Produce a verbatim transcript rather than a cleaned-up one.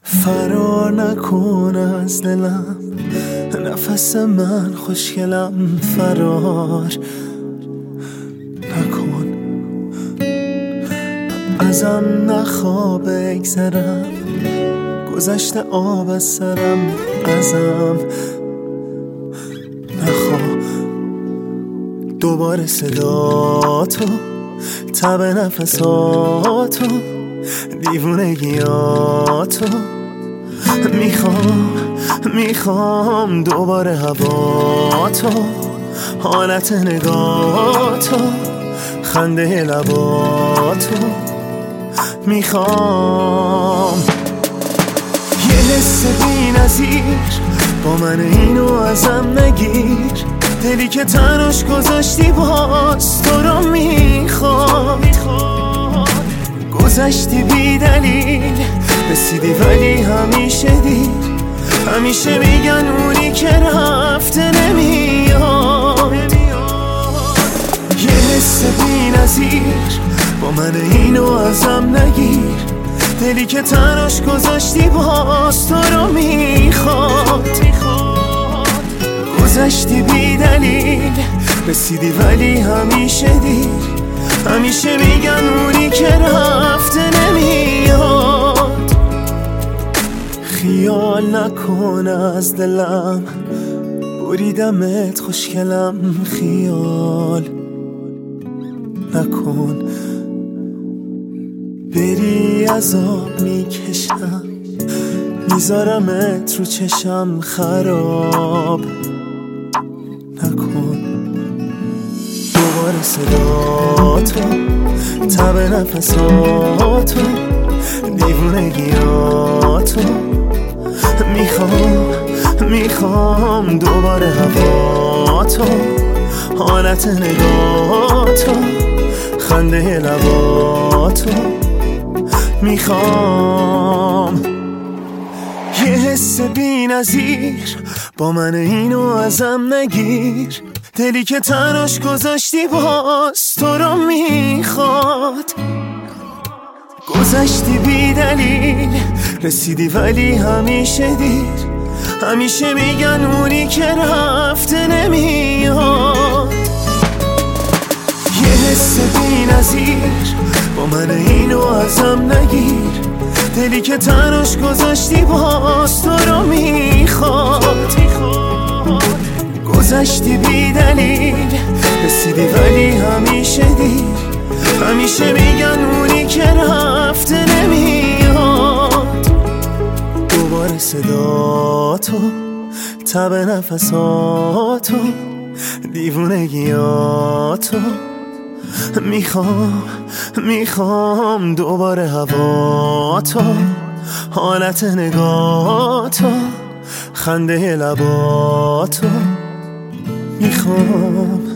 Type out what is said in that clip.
فرار نکن از دلم، نفس من خوشگلم، فرار نکن ازم، نخواه بگذرم، گذشته آب از سرم، ازم نخواه دوباره صداتو، تب نفساتو، دیوونگیاتو. میخوام میخوام دوباره هواتو، حالت نگاتو، خنده لباتو. میخوام یه حس بی نظیر با من، اینو ازم نگیر، دلی که تنش گذاشتی باز تو رو میخواد. گذشتی بی دلیل، رسیدی ولی همیشه دیر، همیشه میگن اونی که رفته نمیاد. یه حس بی نظیر با من، اینو ازم نگیر، دلی که تنش گذاشتی باز تو رو میخواد. گذشتی بی دلیل، رسیدی ولی همیشه دیر، همیشه میگن اونی که رفته نمیاد. خیال نکن از دلم، بریدمت خوشگلم، خیال نکن بری عذاب میکشم، میذارمت رو چشم، خراب نکن دوباره صداتو، تب نفساتو، دیوونگیاتو. میخوام میخوام دوباره هواتو، حالت نگاتو، خنده لباتو. میخوام یه حس بی نظیر با من، اینو ازم نگیر، دلی که تنش گذاشتی باز تو رو میخواد. گذشتی بی دلیل، رسیدی ولی همیشه دیر، همیشه میگن اونی که رفته نمیاد. یه حس بی نظیر با من، اینو ازم نگیر، دلی که تنش گذاشتی باز تو رو میخواد. گذشتی بی دلیل، رسیدی ولی همیشه دیر، همیشه میگن اونی که رفته نمیاد. دوباره صداتو، تب نفساتو، دیوونگیاتو. میخوام میخوام دوباره هواتو، حالت نگاتو، خنده لباتو. میخوام